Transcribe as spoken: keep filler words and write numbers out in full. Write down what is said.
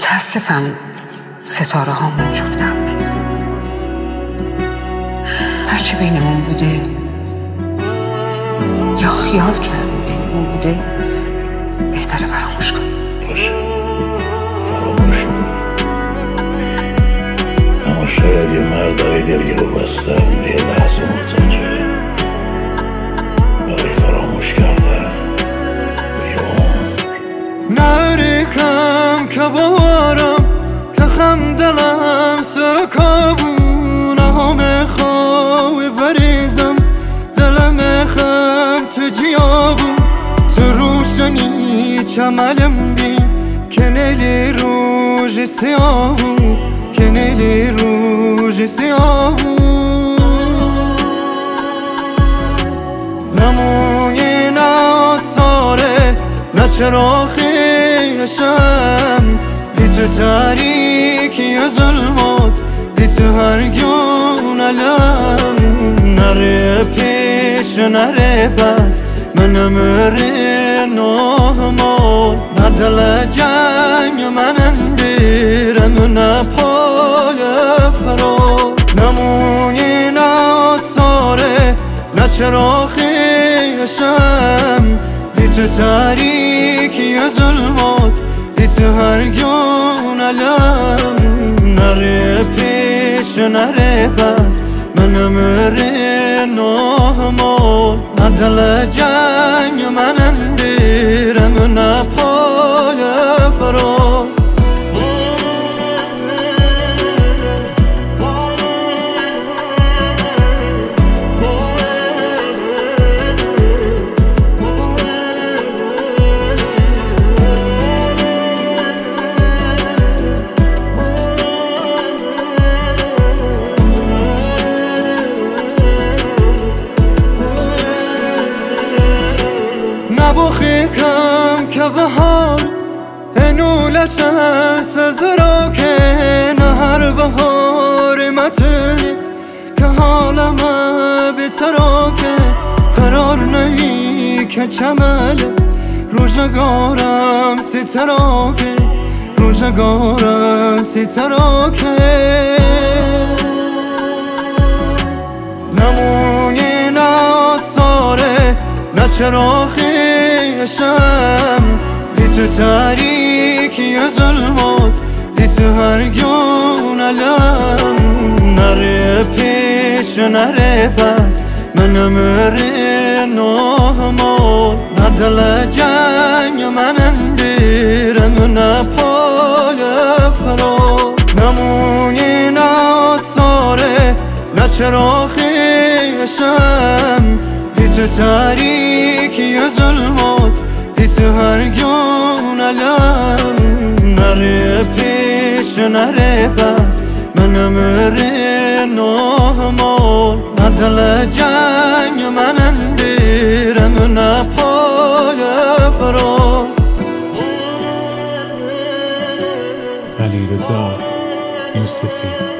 متاسفم ستاره هامون جفتم هرچی بینمون بوده یا خیال کردیم بینمون بوده بهتر فراموش کن. باشه فراموش کن، اما شاید یه مردای دلگیر رو بستن به یه لحظه محتاجه برای فراموش کردن به یه عمر. نریکم که بارم که خم دلم سکابون همه خواه وریزم دلم خم تو جیابون تو روشنی چملم بین کنیلی روژ سیابون کنیلی روژ سیابون نمونی ناساره نه چراخیشم بی تو تاریکی ظلمات بی تو هر گون علم نره پیش نره پس من امره نهمال ندل جنگ من اندیرم نپای فرار نمونی ناساره نه چراخیشم بی تو تاریکی ظلمات بی تو هر گون علم نره پیش نره پس من امره نهمال ندل جنگ من اندیرم نپای فرار نبخیکم که بهار انولش سزرا که نه هر بهار متنی که حالم بیترا که قرار نهی که چمل روزگارم سترا که روزگارم سترا که نمونی ناساره نه چراخیشم بی تو تاریکی ظلمات بی تو هر گون علم نره پیش نره پس من امره نهمال ندل جنگ من اندیرم نپای فرار نمونی ناساره نه چراخیشم بی تو تاریکی ظلمات بی تو هر گون علم نره پیش نره پس من امره نهمال ندل جنگ من اندیرم نپای فرار. علیرضا یوسفی